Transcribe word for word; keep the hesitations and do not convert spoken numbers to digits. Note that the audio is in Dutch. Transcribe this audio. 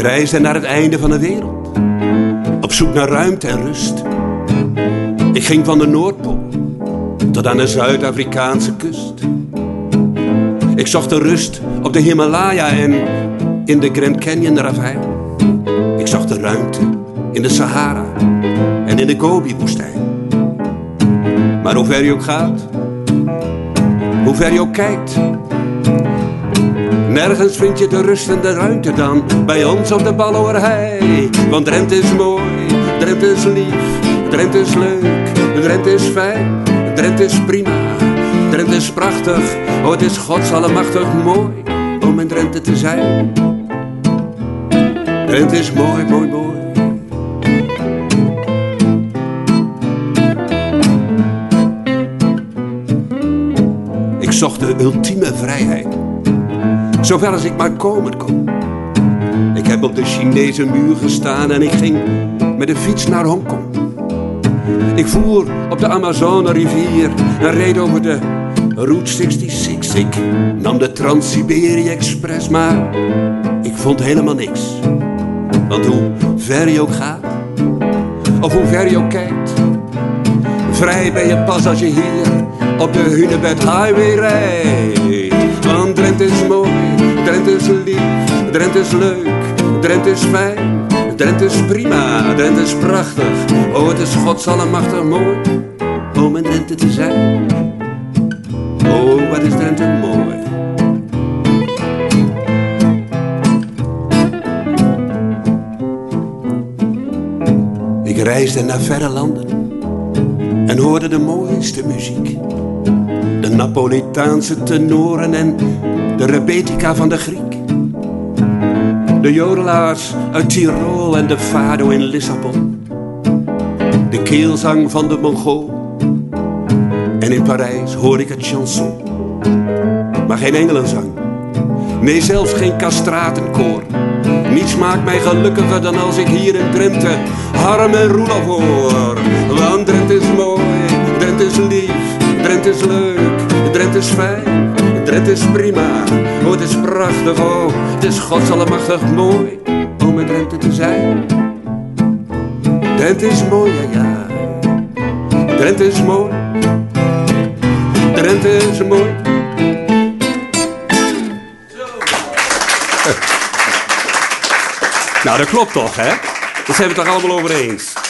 reisde naar het einde van de wereld, op zoek naar ruimte en rust. Ik ging van de Noordpool tot aan de Zuid-Afrikaanse kust. Ik zocht de rust op de Himalaya en in de Grand Canyon ravijn. Ik zocht de ruimte in de Sahara en in de Gobi-woestijn. Maar hoe ver je ook gaat, hoe ver je ook kijkt, nergens vind je de rust en de ruimte dan bij ons op de Balloerhei. Want Drenthe is mooi, Drenthe is lief, Drenthe is leuk, Drenthe is fijn, Drenthe is prima, Drenthe is prachtig. Oh, het is godsallemachtig mooi om in Drenthe te zijn. Drenthe is mooi, mooi, mooi. Ik zocht de ultieme vrijheid, zover als ik maar komen kon. Ik heb op de Chinese muur gestaan en ik ging met de fiets naar Hongkong. Ik voer op de Amazone-rivier en reed over de Route zesenzestig. Ik nam de Trans-Siberië-express, maar ik vond helemaal niks. Want hoe ver je ook gaat, of hoe ver je ook kijkt, vrij ben je pas als je hier op de Hunebed Highway rijdt. Want Drenthe is mooi, Drenthe is lief, Drenthe is leuk, Drenthe is fijn, Drenthe is prima, Drenthe is prachtig. Oh, het is godsallemachtig mooi om in Drenthe te zijn. Oh, wat is Drenthe mooi. Ik reisde naar verre landen en hoorde de mooiste muziek. De Napolitaanse tenoren en de rebetica van de Griek. De jodelaars uit Tirol en de fado in Lissabon. De keelzang van de Mongool. En in Parijs hoor ik het chanson. Maar geen engelenzang. Nee, zelfs geen castratenkoor. Niets maakt mij gelukkiger dan als ik hier in Drenthe Harm en Roelof hoor. Want Drenthe is mooi, Drenthe is lief, Drenthe is leuk, Drenthe is fijn, Drenthe is prima. Oh, het is prachtig, oh, het is godsallemachtig mooi om in Drenthe te zijn. Drenthe is mooi, ja, ja. Drenthe is mooi. Drenthe is mooi. Nou, dat klopt toch, hè? Dat zijn we het toch allemaal over eens.